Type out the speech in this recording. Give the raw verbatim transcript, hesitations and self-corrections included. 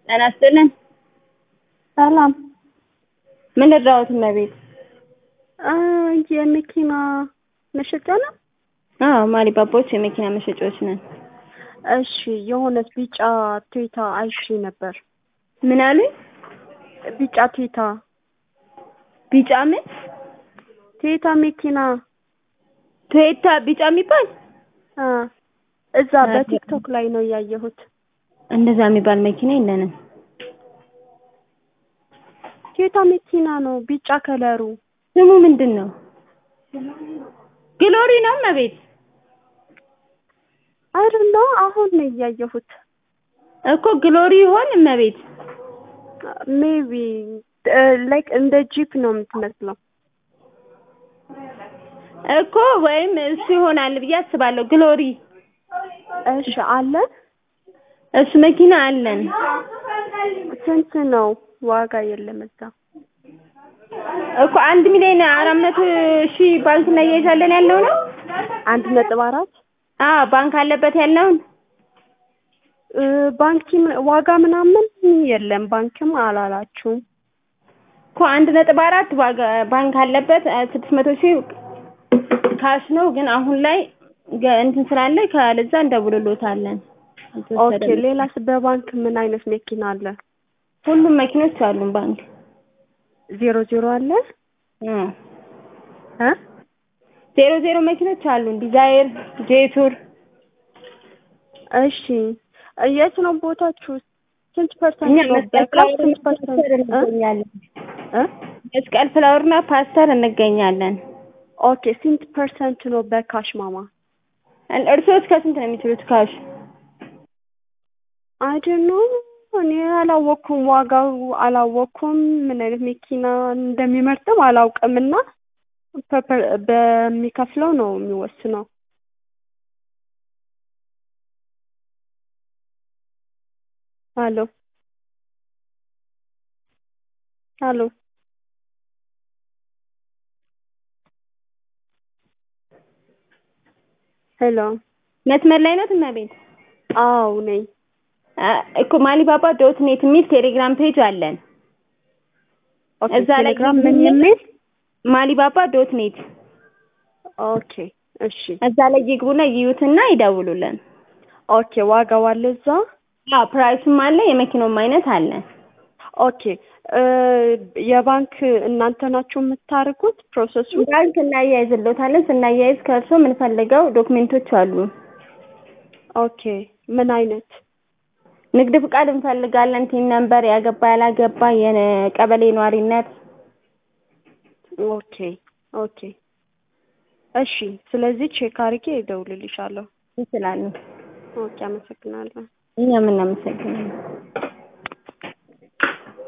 ጤና ይስጥልን። ሰላም ምን ልርዳዎት እመቤት? የመኪና መሸጫ ነው? አዎ ማሊ ባባዎች የመኪና መሸጫዎች ነን። እሺ የሆነች ቢጫ ቶዮታ አይቼ ነበር። ምን አሉኝ? ቢጫ ቶዮታ ቢጫ ምን? ቶዮታ መኪና ቶዮታ ቢጫ የሚባል አ እዛ በቲክቶክ ላይ ነው ያየሁት። እንደዛ የሚባል መኪና የለንም። ቶዮታ መኪና ነው ቢጫ ከለሩ። ስሙ ምንድነው? ግሎሪ ነው እመቤት? አይደለም አሁን ነው ያየሁት እኮ ግሎሪ ይሆን እመቤት? ሜቢ ላይክ እንደ ጂፕ ነው የምትመስለው እኮ ወይም እሱ ይሆናል ብዬ አስባለሁ። ግሎሪ እሺ አለ እሱ መኪና አለን። ስንት ነው? ዋጋ የለም እዛ እኮ አንድ ሚሊዮን አራት መቶ ሺህ ባንክ ላይ እያይዛለን ያለው ነው። አንድ ነጥብ አራት አዎ ባንክ አለበት ያለውን ባንክ ዋጋ ምናምን የለም። ባንክም አላላችሁም እኮ አንድ ነጥብ አራት ዋጋ ባንክ አለበት። ስድስት መቶ ሺህ ካሽ ነው። ግን አሁን ላይ እንትን ስላለ ካለዛ እንደውልሎታለን። ኦኬ ሌላስ በባንክ ምን አይነት መኪና አለ? ሁሉም መኪኖች አሉን ባንክ። ዜሮ ዜሮ አለ? እ እ ዜሮ ዜሮ መኪኖች አሉን። ዲዛይር፣ ጄቱር። እሺ የት ነው ቦታችሁ? ስንት ፐርሰንት እኛ ነው? መስቀል ፍላወር እንገኛለን። እ መስቀል ፍላወርና ፓስተር እንገኛለን። ኦኬ ስንት ፐርሰንት ነው በካሽ ማማ? እርስዎ እስከ ስንት ነው የሚችሉት ካሽ? አይደኑ እኔ አላወኩም፣ ዋጋው አላወኩም፣ ምን አይነት መኪና እንደሚመርጥም አላውቅምና በሚከፍለው ነው የሚወስነው። ሄሎ ሄሎ ሄሎ መስመር ላይ ነው እመቤት? አዎ ነኝ። እኮ ማሊባባ ዶት ኔት የሚል ቴሌግራም ፔጅ አለን። ኦኬ እዛ ላይ ቴሌግራም ምን የሚል? ማሊባባ ዶት ኔት። ኦኬ እሺ እዛ ላይ ይግቡና ይዩትና ይደውሉልን። ኦኬ ዋጋው አለ እዛ? አዎ ፕራይስም አለ፣ የመኪናውም አይነት አለ። ኦኬ የባንክ እናንተ ናችሁ የምታርጉት ፕሮሰሱ? ባንክ እናያይዝልዎታለን። ስናያይዝ ከእርሶ የምንፈልገው ዶክሜንቶች አሉ። ኦኬ ምን አይነት? ንግድ ፍቃድ እንፈልጋለን፣ ቲን ነምበር፣ ያገባ ያላገባ፣ የቀበሌ ነዋሪነት። ኦኬ ኦኬ እሺ ስለዚህ ቼክ አድርጌ እደውልልሻለሁ። ይችላሉ። ኦኬ አመሰግናለሁ። እኛም እናመሰግናለን።